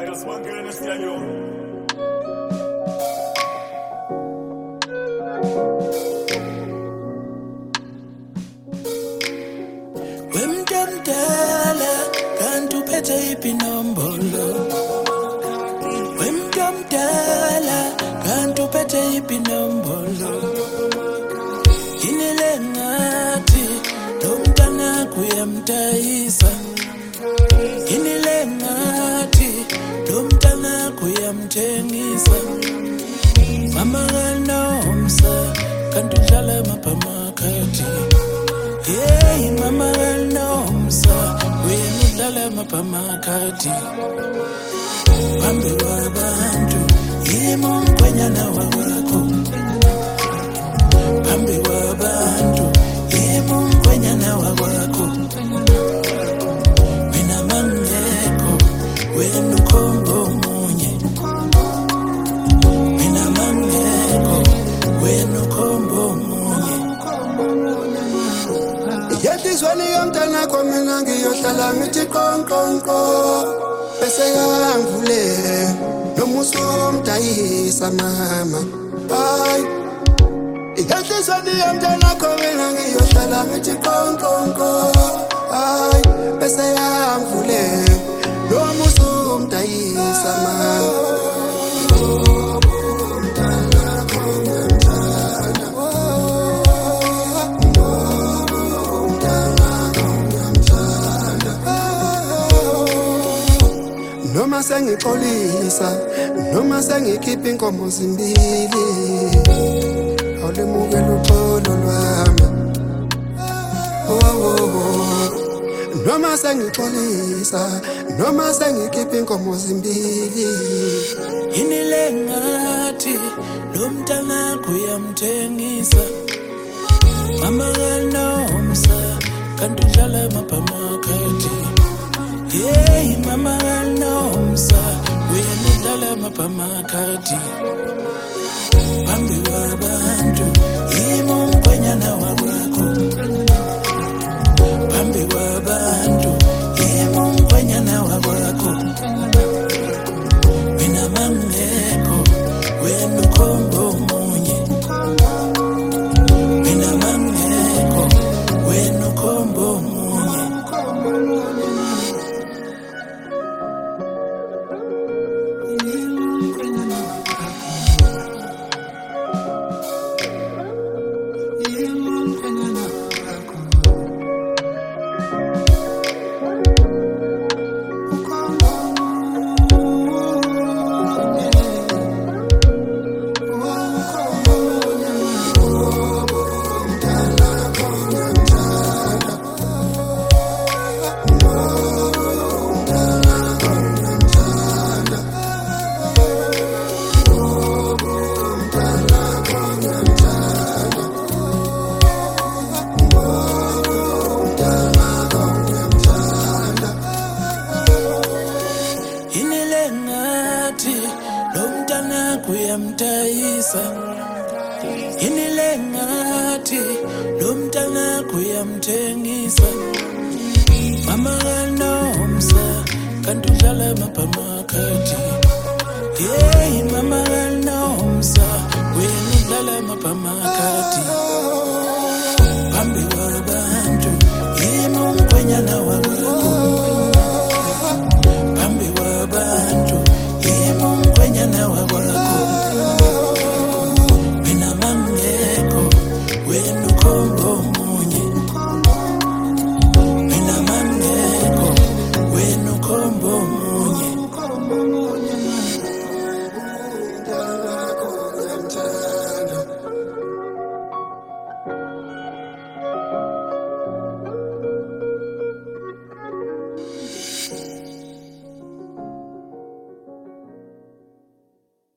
Virus mangena este año. Wemdala kanti uphethe iphi inombolo Wemdala kanti uphethe iphi inombolo Yini lengathi lo mntana kuyamtayisa Yini lengathi lo mntana kuyamthengisa Mama kaNomsa kanti udlala amaphamakhathi Hey mama kaNomsa wena udlala amaphamakhathi Phambi kwabantu yimi umkhwenyana wakwakho Phambi kwabantu yimi umkhwenyana wakwakho Mina mangekho wena ukhomba omunye Mina mangekho wena ukhomba omunye Yetizweni yomntana mina ngiyohlala ngithi qonqonqo bese yangivule nomuso umdayisa mama hayi Yetizweni yomntana mina ngiyohlala ngithi qonqonqo hayi bese yangivule nomuso umdayisa mama Noma sengixolisa noma sengikhipha inkomo zimbili awulemukela uxolo lwami Noma sengixolisa noma sengikhipha inkomo zimbili Yini lengathi lo mntana kuyamthengisa Mama kaNomsa kanti udlala amaphamakhathi Hey mama kaNomsa wena udlala amaphamakhathi Phambi kwabantu yimi umkhwenyana wakwakho Phambi kwabantu yimi umkhwenyana wakwakho Mina mangekho wena ukhomba omunye Mina mangekho wena ukhomba omunye Kuyamtayisa Yini lengathi lo mntana kuyamthengisa Mama kaNomsa kanti udlala amaphamakhathi Hey mama kaNomsa wena udlala amaphamakhathi